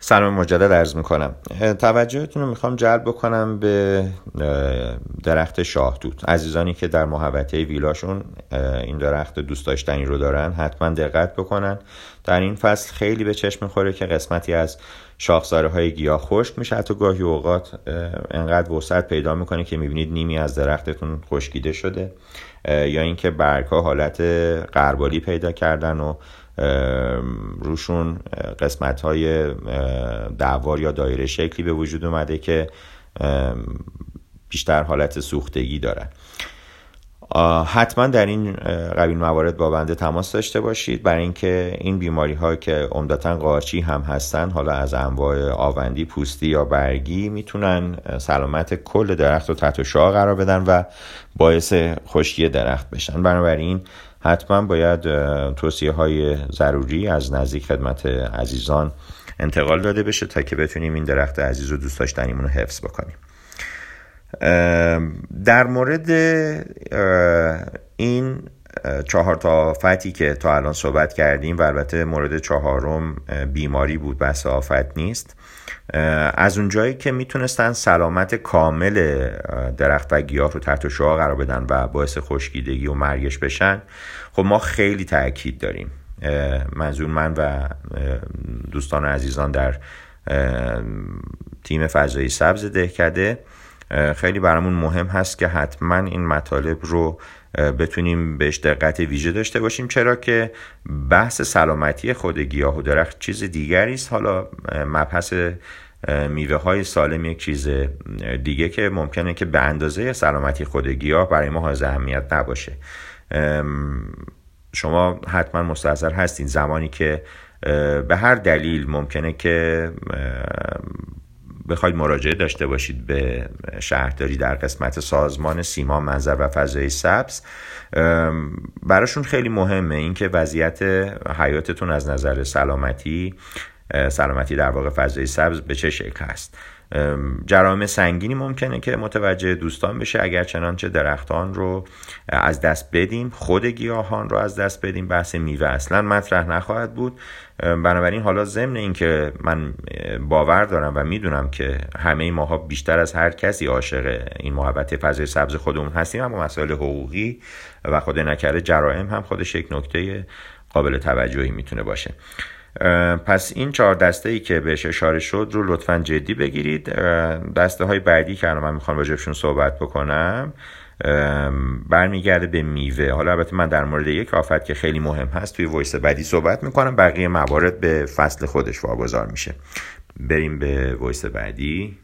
سلام مجدد عرض میکنم. توجهتون رو میخوام جلب بکنم به درخت شاهدود. عزیزانی که در محوطه ویلاشون این درخت دوست داشتنی رو دارن حتما دقت بکنن. در این فصل خیلی به چشم میخوره که قسمتی از شاخساره های گیاه خشک میشه، حتی گاهی اوقات انقدر وسعت پیدا میکنه که میبینید نیمی از درختتون خشکیده شده، یا اینکه برگ‌ها حالت غربالی پیدا کردن و روشون قسمت‌های دوار یا دایره شکلی به وجود اومده که بیشتر حالت سوختگی دارن. حتما در این قبیل موارد با بنده تماس داشته باشید، برای اینکه این بیماری ها که عمدتاً قارچی هم هستن، حالا از انواع آوندی، پوستی یا برگی، میتونن سلامت کل درخت رو تحت شعاع قرار بدن و باعث خشکی درخت بشن. بنابراین حتما باید توصیه های ضروری از نزدیک خدمت عزیزان انتقال داده بشه تا که بتونیم این درخت عزیز و دوست داشتنیمون رو حفظ بکنیم. در مورد این 4 آفتی که تا الان صحبت کردیم و البته مورد 4 بیماری بود، بحث آفت نیست، از اونجایی که میتونستن سلامت کامل درخت و گیاه رو تحت شعاع قرار بدن و باعث خشکیدگی و مرگش بشن، خب ما خیلی تأکید داریم، منظور من و دوستان و عزیزان در تیم فضایی سبز دهکده، خیلی برامون مهم هست که حتما این مطالب رو بتونیم بهش دقت ویژه داشته باشیم، چرا که بحث سلامتی خود گیاه و درخت چیز دیگری است. حالا مبحث میوه های سالم یک چیز دیگه که ممکنه که به اندازه سلامتی خود گیاه برای ما حائز اهمیت نباشه. شما حتما مستحضر هستین زمانی که به هر دلیل ممکنه که بخواید مراجعه داشته باشید به شهرداری در قسمت سازمان سیما، منظر و فضای سبز، براشون خیلی مهمه اینکه وضعیت حیاتتون از نظر سلامتی در واقع فضای سبز به چه شکل هست. جرائم سنگینی ممکنه که متوجه دوستان بشه اگر چنانچه درختان رو از دست بدیم، خود گیاهان رو از دست بدیم، بحث میوه اصلا مطرح نخواهد بود. بنابراین حالا ضمن این که من باور دارم و میدونم که همه ماها بیشتر از هر کسی عاشق این محوطه فضای سبز خودمون هستیم، اما مسائل حقوقی و خود نکرده جرائم هم خودش یک نکته قابل توجهی میتونه باشه. پس این 4 دسته‌ای که بهش اشاره شد رو لطفاً جدی بگیرید. دسته های بعدی که من میخوام راجعشون صحبت بکنم برمیگرده به میوه. حالا البته من در مورد یک آفت که خیلی مهم هست توی وایس بعدی صحبت میکنم، بقیه موارد به فصل خودش واگذار میشه. بریم به وایس بعدی.